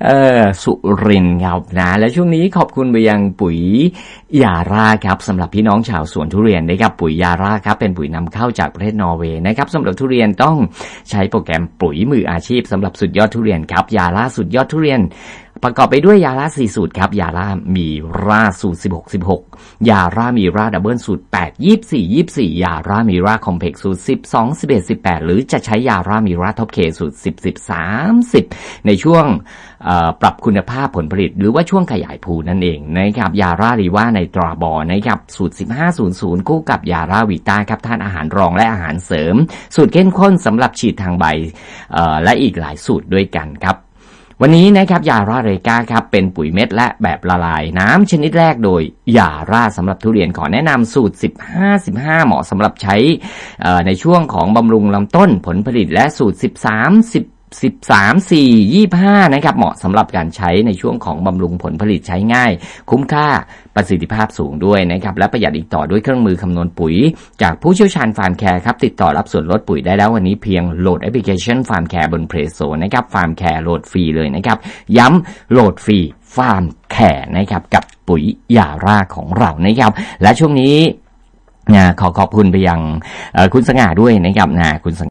สุรินทร์ครับนะและช่วงนี้ขอบคุณไปยังปุ๋ยยาร่าครับสำหรับพี่น้องชาวสวนทุเรียนนะครับปุ๋ยยาร่าครับเป็นปุ๋ยนำเข้าจากประเทศนอร์เวย์นะครับสำหรับทุเรียนต้องใช้โปรแกรมปุ๋ยมืออาชีพสำหรับสุดยอดทุเรียนครับยาร่าสุดยอดทุเรียนประกอบไปด้วยยาร่า4สูตรครับยาร่ามีร่าสูตร16ยาร่ามีร่าดับเบิลสูตร8 24ยาร่ามีร่าคอมเพล็กซ์สูตร12 11 18หรือจะใช้ยาร่ามีร่าท็อปเคสูตร10 30ในช่วงปรับคุณภาพผลผลิตหรือว่าช่วงขยายภูนั่นเองนะครับยาร่ารีว่าในตราบอนะครับสูตร1500คู่กับยาร่าวีต้าครับทานอาหารรองและอาหารเสริมสูตรเข้มข้นสำหรับฉีดทางใบและอีกหลายสูตรด้วยกันครับวันนี้นะครับยาร่าเรกาครับเป็นปุ๋ยเม็ดและแบบละลายน้ำชนิดแรกโดยยาร่าสำหรับทุเรียนขอแนะนำสูตร15-15เหมาะสำหรับใช้ในช่วงของบำรุงลำต้นผลผลิตและสูตร13-4-25นะครับเหมาะสำหรับการใช้ในช่วงของบำรุงผลผลิตใช้ง่ายคุ้มค่าประสิทธิภาพสูงด้วยนะครับและประหยัดอีกต่อด้วยเครื่องมือคำนวณปุ๋ยจากผู้เชี่ยวชาญฟาร์มแคร์ครับติดต่อรับส่วนลดปุ๋ยได้แล้ววันนี้เพียงโหลดแอปพลิเคชันฟาร์มแคร์บน Play Store นะครับฟาร์มแคร์โหลดฟรีเลยนะครับย้ำโหลดฟรีฟาร์มแคร์นะครับกับปุ๋ยยาร่าของเรานะครับและช่วงนี้ขอขอบคุณไปยังคุณสง่าด้วยนะครับคุณ